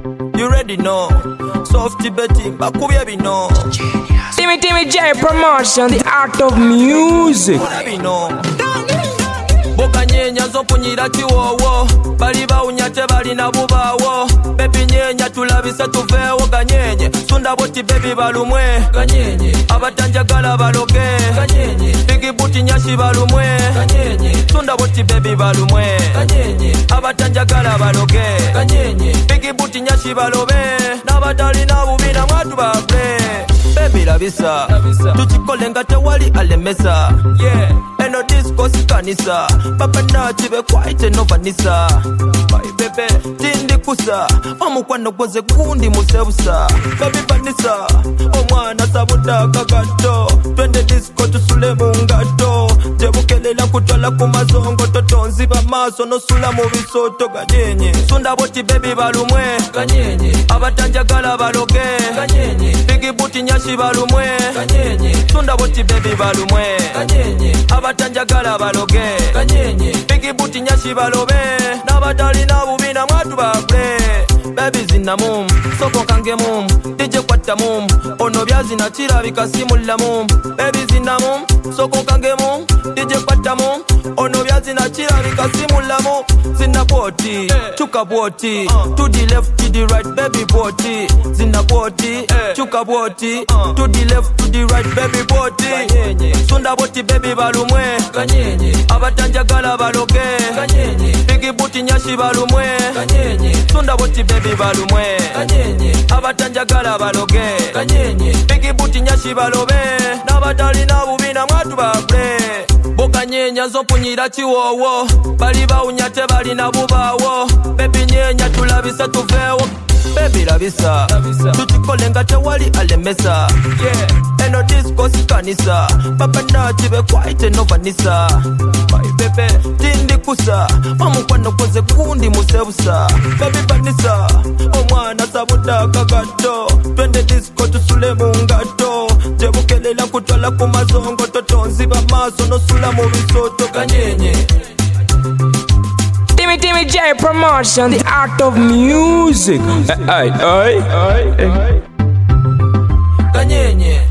You ready no? Soft betting, bakubye bino. Timmy J Promotion, the art of music. Boka nyenya zopunyira chiwowo. Bali bawunyate bali na bubawo. Baby nyenya tulabise tuvewo ganyenye. Sunda boti baby balumwe ganyenye. Abatanjagala baloge ganyenye. Bigi buti nyashi balumwe ganyenye. Sunda boti baby balumwe ganyenye. Abatanjagala baloge ganyenye. Bigi buti nyashi balobe. Nabatali na bubina mwatu babre. Baby labisa tuchikole nga tewali alemesa. Yeah, eno disco sikanisa. Papa na chibe kwaite no vanisa. Bye baby tindi kusa. Omukwano gwoze gundi musebusa. Baby vanisa omwana sabuda kagato. Twende disco tusule mungato. Tebukelela kutola kumazongo. Totonzi bamaso no sula mubisoto ganyenye. Sunda boti baby balumwe ganyenye. Abatanjagala baloge ganyenye. Bigi buti nyashi balumwe ganyenye. Sunda boti baby balumwe ganyenye. Abatanjagala baloge ganyenye. Bigi buti nyashi balobe. Nabatali na bubina mwatu babre. Baby zina mum, soko kange mum. DJ kwata mum, ono byazi na chira bikasimula mum. Baby zina mum, soko kange mum. DJ kwata mum, ono byazi na chira bikasimula mum. Zina boti, chuka boti. To the left, to the right, baby boti. Zina boti, chuka boti. To the left, to the right, baby boti. Sunda boti baby balumwe ganyenye. Abatanjagala baloge ganyenye. Bigi buti nyashi balumwe ganyenye. Sunda boti baby balumwe ganyenye. Abatanjagala baloge ganyenye. Bigi buti nyashi balobe. Nabatali na bubina mwatu babre. Boka nyenya zopunyira chiwowo. Bali bawunyate bali na bubawo. Baby nyenya tulabise tuvewo. Baby labisa tuchikole nga tewali alemesa. Yeah, eno disco sikanisa. Papa na chibe kwaite no vanisa. Bye baby tindi kusa. Omukwano gwoze gundi musebusa. Baby vanisa omwana sabuda kagato. Twende disco tusule mungato. Tebukelela kutola kumazongo. Totonzi bamaso no sula mubisoto ganyenye. Timmy J Promotion, the art of music. Ganyenye.